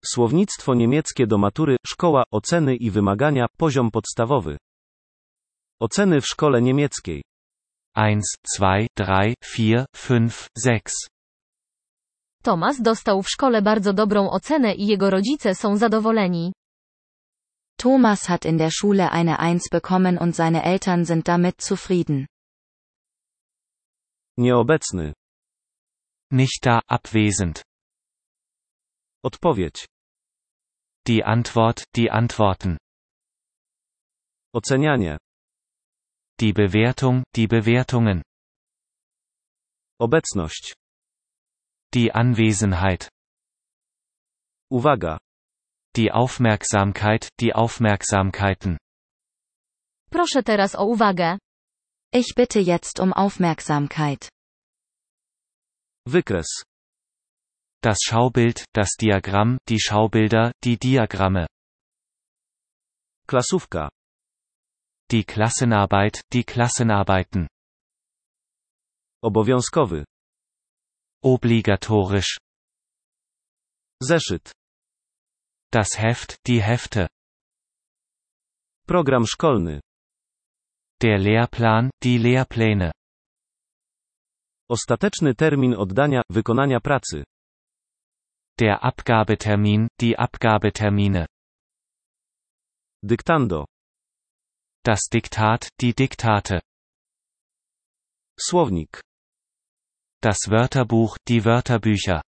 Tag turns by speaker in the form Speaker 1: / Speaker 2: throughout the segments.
Speaker 1: Słownictwo niemieckie do matury, szkoła, oceny i wymagania, poziom podstawowy. Oceny w szkole niemieckiej.
Speaker 2: 1, 2, 3, 4, 5, 6.
Speaker 3: Tomasz dostał w szkole bardzo dobrą ocenę i jego rodzice są zadowoleni.
Speaker 4: Thomas hat in der Schule eine 1 bekommen und seine Eltern sind damit zufrieden.
Speaker 1: Nieobecny.
Speaker 2: Nicht da, abwesend.
Speaker 1: Odpowiedź.
Speaker 2: Die Antwort, die Antworten.
Speaker 1: Ocenianie.
Speaker 2: Die Bewertung, die Bewertungen.
Speaker 1: Obecność.
Speaker 2: Die Anwesenheit.
Speaker 1: Uwaga.
Speaker 2: Die Aufmerksamkeit, die Aufmerksamkeiten.
Speaker 3: Proszę teraz o uwagę.
Speaker 4: Ich bitte jetzt um Aufmerksamkeit.
Speaker 1: Wykres.
Speaker 2: Das Schaubild, das Diagramm, die Schaubilder, die Diagramme.
Speaker 1: Klasówka.
Speaker 2: Die Klassenarbeit, die Klassenarbeiten.
Speaker 1: Obowiązkowy.
Speaker 2: Obligatorisch.
Speaker 1: Zeszyt.
Speaker 2: Das Heft, die Hefte.
Speaker 1: Program szkolny.
Speaker 2: Der Lehrplan, die Lehrpläne.
Speaker 1: Ostateczny termin oddania, wykonania pracy.
Speaker 2: Der Abgabetermin, die Abgabetermine.
Speaker 1: Dyktando.
Speaker 2: Das Diktat, die Diktate.
Speaker 1: Słownik.
Speaker 2: Das Wörterbuch, die Wörterbücher.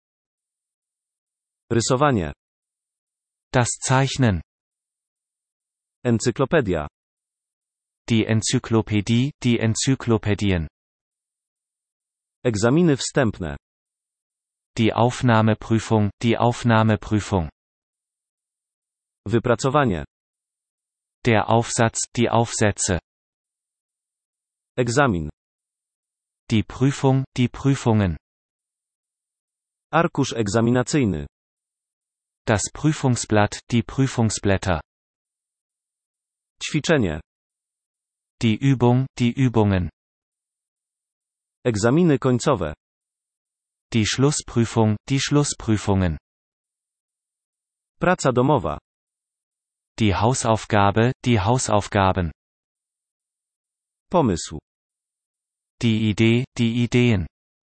Speaker 1: Rysowanie.
Speaker 2: Das Zeichnen.
Speaker 1: Encyklopedia.
Speaker 2: Die Enzyklopädie, die Enzyklopädien.
Speaker 1: Egzaminy wstępne.
Speaker 2: Die Aufnahmeprüfung, die Aufnahmeprüfung.
Speaker 1: Wypracowanie.
Speaker 2: Der Aufsatz, die Aufsätze.
Speaker 1: Egzamin.
Speaker 2: Die Prüfung, die Prüfungen.
Speaker 1: Arkusz egzaminacyjny.
Speaker 2: Das Prüfungsblatt, die Prüfungsblätter.
Speaker 1: Ćwiczenie.
Speaker 2: Die Übung, die Übungen.
Speaker 1: Egzaminy końcowe.
Speaker 2: Die Schlussprüfung, die Schlussprüfungen.
Speaker 1: Praca domowa.
Speaker 2: Die Hausaufgabe, die Hausaufgaben.
Speaker 1: Pomysł.
Speaker 2: Die Idee, die Ideen.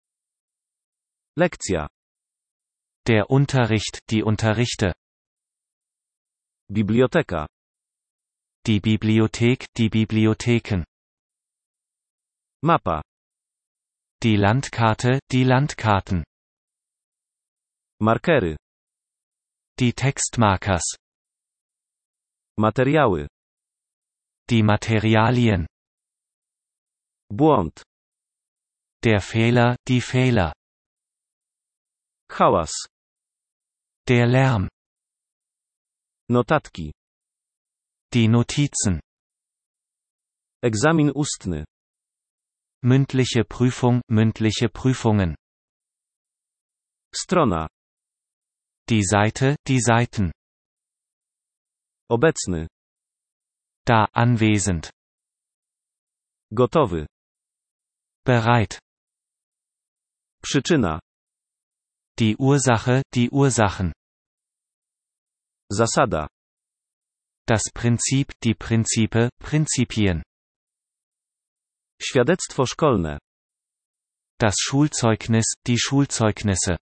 Speaker 1: Lekcja.
Speaker 2: Der Unterricht, die Unterrichte.
Speaker 1: Biblioteka.
Speaker 2: Die Bibliothek, die Bibliotheken.
Speaker 1: Mapa.
Speaker 2: Die Landkarte, die Landkarten.
Speaker 1: Markery.
Speaker 2: Die Textmarkers.
Speaker 1: Materiały.
Speaker 2: Die Materialien.
Speaker 1: Błąd.
Speaker 2: Der Fehler, die Fehler.
Speaker 1: Hałas.
Speaker 2: Der Lärm.
Speaker 1: Notatki.
Speaker 2: Die Notizen.
Speaker 1: Egzamin ustny.
Speaker 2: Mündliche Prüfung, mündliche Prüfungen.
Speaker 1: Strona.
Speaker 2: Die Seite, die Seiten.
Speaker 1: Obecny.
Speaker 2: Da, anwesend.
Speaker 1: Gotowy.
Speaker 2: Bereit.
Speaker 1: Przyczyna.
Speaker 2: Die Ursache, die Ursachen.
Speaker 1: Zasada.
Speaker 2: Das Prinzip, die Prinzipe, Prinzipien.
Speaker 1: Świadectwo szkolne.
Speaker 2: Das Schulzeugnis, die Schulzeugnisse.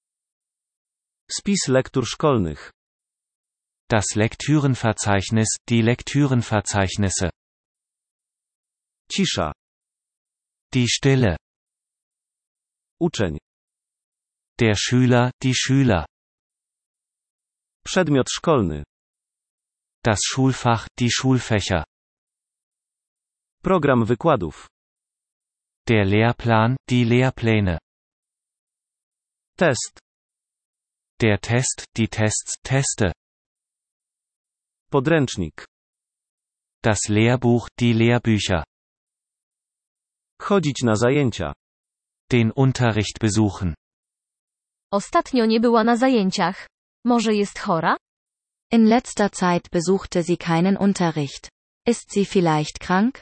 Speaker 1: Spis lektur szkolnych.
Speaker 2: Das Lektürenverzeichnis, die Lektürenverzeichnisse.
Speaker 1: Cisza.
Speaker 2: Die Stille.
Speaker 1: Uczeń.
Speaker 2: Der Schüler, die Schüler.
Speaker 1: Przedmiot szkolny.
Speaker 2: Das Schulfach, die Schulfächer.
Speaker 1: Program wykładów.
Speaker 2: Der Lehrplan, die Lehrpläne.
Speaker 1: Test.
Speaker 2: Der Test, die Tests, Teste.
Speaker 1: Podręcznik.
Speaker 2: Das Lehrbuch, die Lehrbücher.
Speaker 1: Chodzić na zajęcia.
Speaker 2: Den Unterricht besuchen.
Speaker 3: Ostatnio nie była na zajęciach. Może jest chora?
Speaker 4: In letzter Zeit besuchte sie keinen Unterricht. Ist sie vielleicht krank?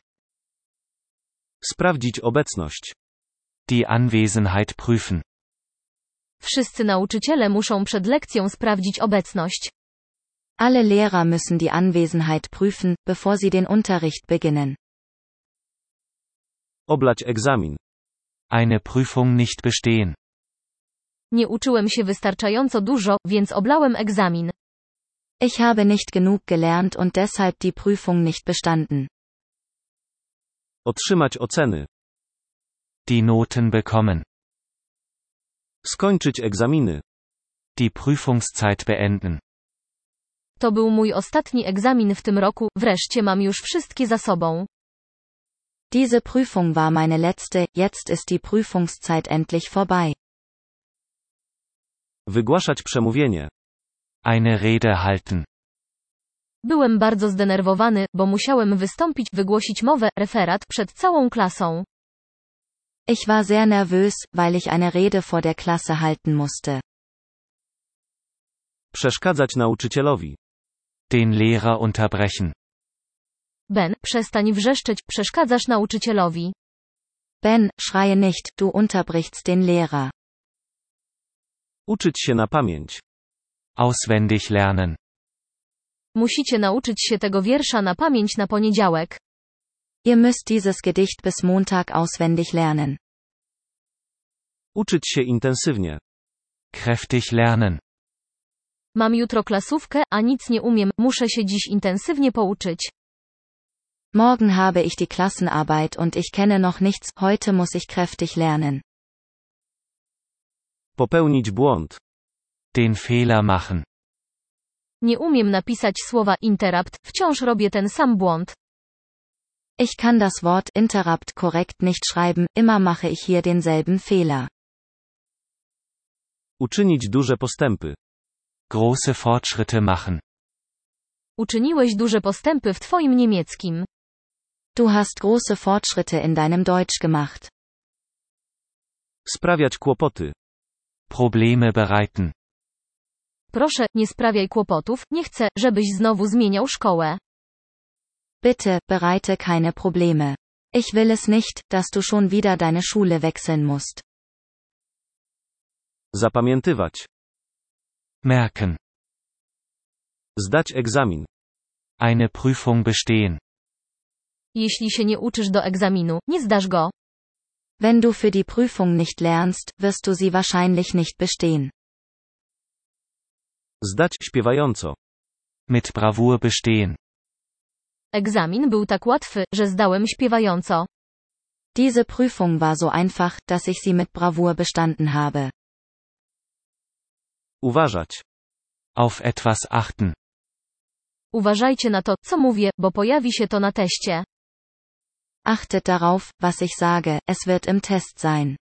Speaker 1: Sprawdzić obecność.
Speaker 2: Die Anwesenheit prüfen.
Speaker 3: Wszyscy nauczyciele muszą przed lekcją sprawdzić obecność.
Speaker 4: Alle Lehrer müssen die Anwesenheit prüfen, bevor sie den Unterricht beginnen.
Speaker 1: Oblać egzamin.
Speaker 2: Eine Prüfung nicht bestehen.
Speaker 3: Nie uczyłem się wystarczająco dużo, więc oblałem egzamin.
Speaker 4: Ich habe nicht genug gelernt und deshalb die Prüfung nicht bestanden.
Speaker 1: Otrzymać oceny.
Speaker 2: Die Noten bekommen.
Speaker 1: Skończyć egzaminy.
Speaker 2: Die Prüfungszeit beenden.
Speaker 3: To był mój ostatni egzamin w tym roku, wreszcie mam już wszystkie za sobą.
Speaker 4: Diese Prüfung war meine letzte, jetzt ist die Prüfungszeit endlich vorbei.
Speaker 1: Wygłaszać przemówienie.
Speaker 2: Eine Rede halten.
Speaker 3: Byłem bardzo zdenerwowany, bo musiałem wygłosić mowę, referat przed całą klasą.
Speaker 4: Ich war sehr nervös, weil ich eine Rede vor der Klasse halten musste.
Speaker 1: Przeszkadzać nauczycielowi.
Speaker 2: Den Lehrer unterbrechen.
Speaker 3: Ben, przestań wrzeszczeć, przeszkadzasz nauczycielowi.
Speaker 4: Ben, schreie nicht, du unterbrichst den Lehrer.
Speaker 1: Uczyć się na pamięć.
Speaker 2: Auswendig lernen.
Speaker 3: Musicie nauczyć się tego wiersza na pamięć na poniedziałek.
Speaker 4: Ihr müsst dieses Gedicht bis Montag auswendig lernen.
Speaker 1: Uczyć się intensywnie.
Speaker 2: Kräftig lernen.
Speaker 3: Mam jutro klasówkę, a nic nie umiem, muszę się dziś intensywnie pouczyć.
Speaker 4: Morgen habe ich die Klassenarbeit und ich kenne noch nichts, heute muss ich kräftig lernen.
Speaker 1: Popełnić błąd.
Speaker 2: Den Fehler machen.
Speaker 3: Nie umiem napisać słowa interrupt, wciąż robię ten sam błąd.
Speaker 4: Ich kann das Wort interrupt korrekt nicht schreiben, immer mache ich hier denselben Fehler.
Speaker 1: Uczynić duże postępy.
Speaker 2: Große Fortschritte machen.
Speaker 3: Uczyniłeś duże postępy w twoim niemieckim.
Speaker 4: Du hast große Fortschritte in deinem Deutsch gemacht.
Speaker 1: Sprawiać kłopoty.
Speaker 2: Probleme bereiten.
Speaker 3: Proszę, nie sprawiaj kłopotów, nie chcę, żebyś znowu zmieniał szkołę.
Speaker 4: Bitte, bereite keine Probleme. Ich will es nicht, dass du schon wieder deine Schule wechseln musst.
Speaker 1: Zapamiętywać.
Speaker 2: Merken.
Speaker 1: Zdać egzamin.
Speaker 2: Eine Prüfung bestehen.
Speaker 3: Jeśli się nie uczysz do egzaminu, nie zdasz go.
Speaker 4: Wenn du für die Prüfung nicht lernst, wirst du sie wahrscheinlich nicht bestehen.
Speaker 1: Zdać śpiewająco.
Speaker 2: Mit Bravour bestehen.
Speaker 3: Egzamin był tak łatwy, że zdałem śpiewająco.
Speaker 4: Diese Prüfung war so einfach, dass ich sie mit Bravour bestanden habe.
Speaker 1: Uważać.
Speaker 2: Auf etwas achten.
Speaker 3: Uważajcie na to, co mówię, bo pojawi się to na teście.
Speaker 4: Achtet darauf, was ich sage, es wird im Test sein.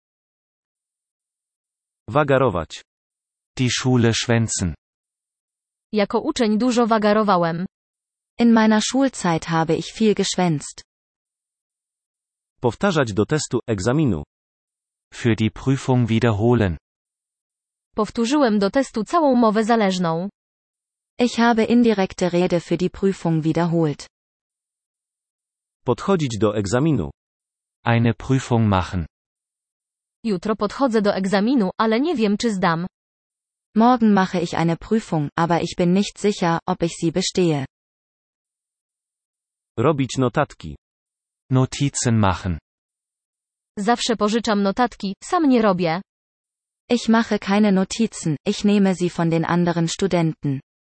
Speaker 1: Wagarować.
Speaker 2: Die Schule schwänzen.
Speaker 3: Jako uczeń dużo wagarowałem.
Speaker 4: In meiner Schulzeit habe ich viel geschwänzt.
Speaker 1: Powtarzać do testu, egzaminu.
Speaker 2: Für die Prüfung wiederholen.
Speaker 3: Powtórzyłem do testu całą mowę zależną.
Speaker 4: Ich habe indirekte Rede für die Prüfung wiederholt.
Speaker 1: Podchodzić do egzaminu.
Speaker 2: Eine Prüfung machen.
Speaker 3: Jutro podchodzę do egzaminu, ale nie wiem, czy zdam.
Speaker 4: Morgen mache ich eine Prüfung, aber ich bin nicht sicher, ob ich sie bestehe.
Speaker 1: Robić notatki.
Speaker 2: Notizen machen.
Speaker 3: Zawsze pożyczam notatki, sam nie robię.
Speaker 4: Ich mache keine Notizen, ich nehme sie von den anderen Studenten.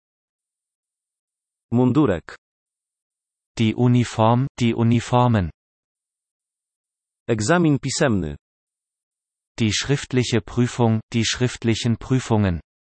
Speaker 1: Mundurek.
Speaker 2: Die Uniform, die Uniformen.
Speaker 1: Egzamin pisemny.
Speaker 2: Die schriftliche Prüfung, die schriftlichen Prüfungen.